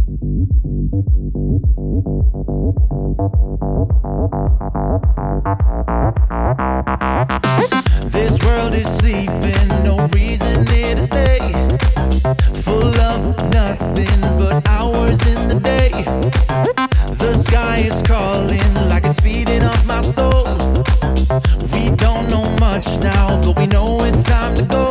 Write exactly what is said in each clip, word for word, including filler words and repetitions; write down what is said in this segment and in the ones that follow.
This world is sleeping, no reason here to stay. Full of nothing but hours in the day. The sky is calling like it's feeding off my soul. We don't know much now, but we know it's time to go.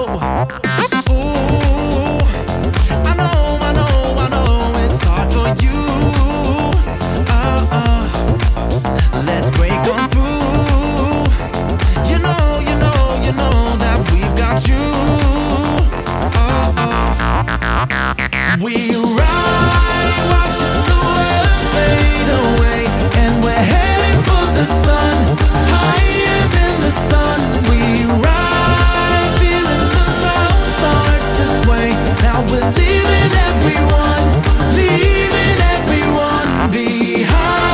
Ooh, I know, I know, I know it's hard for you. Uh-uh, let's break on through. You know, you know, you know that we've got you. Uh-uh. We ride, watching the world fade away, and we're heading for the sun, higher than the sun. We ride, feeling the ground start to sway. Now we're leaving everyone, leaving everyone behind.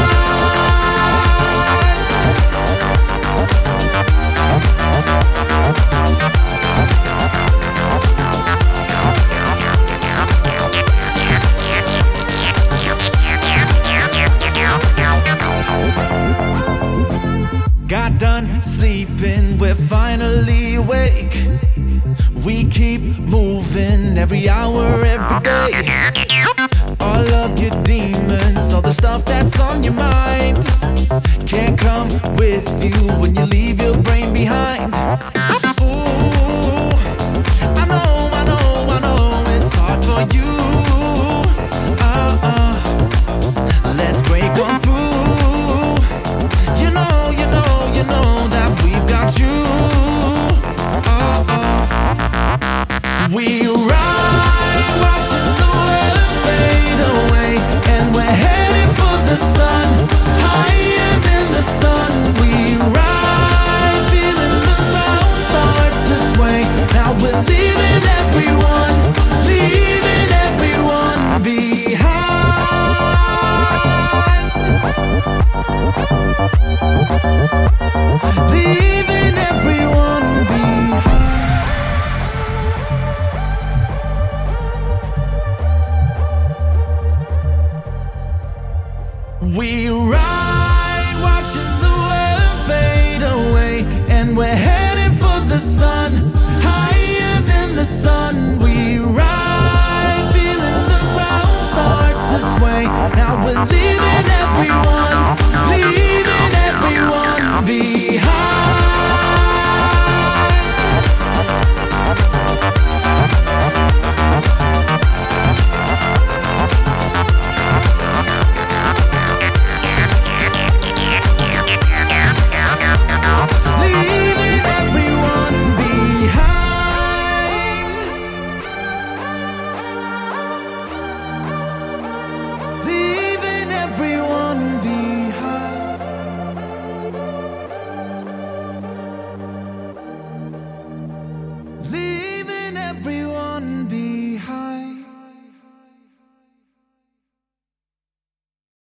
Got done sleeping, we're finally awake. We keep moving every hour, every day. All of your demons, all the stuff that's on your mind, can't come with you when you leave your brain behind. Ooh, I know, I know, I know it's hard for you. Uh-uh, let's break on through. You know, you know, you know that we've got you. Uh-uh. We ride, watching the world fade away, and we're heading for the sun, higher than the sun. We ride, feeling the ground start to sway. Now we're leaving everyone, leaving everyone behind. Leaving everyone behind. We ride, watching the world fade away, and we're heading for the sun, higher than the sun. We ride, feeling the ground start to sway. Now we're leaving everyone, leaving everyone behind. Leaving everyone behind. Leaving everyone behind. Leaving everyone behind.